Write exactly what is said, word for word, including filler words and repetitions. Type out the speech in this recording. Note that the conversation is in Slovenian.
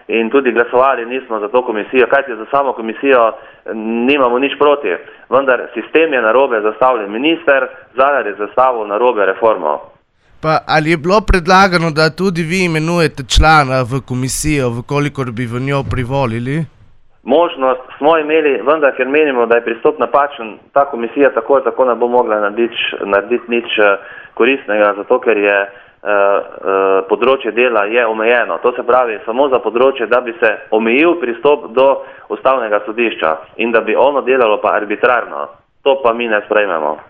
in tudi glasovali nismo za to komisijo, kajti za samo komisijo nimamo nič proti, vendar sistem je narobe zastavljen, minister Zalar je zastavil narobe reformo. Pa ali je bilo predlagano, da tudi vi imenujete člana v komisijo, vkolikor bi v njo privolili? Možnost smo imeli, vendar ker menimo, da je pristop napačen, ta komisija tako tako ne bo mogla narediti, narediti nič koristnega, zato ker je uh, uh, področje dela je omejeno. To se pravi samo za področje, da bi se omejil pristop do ustavnega sodišča in da bi ono delalo pa arbitrarno. To pa mi ne sprejmemo.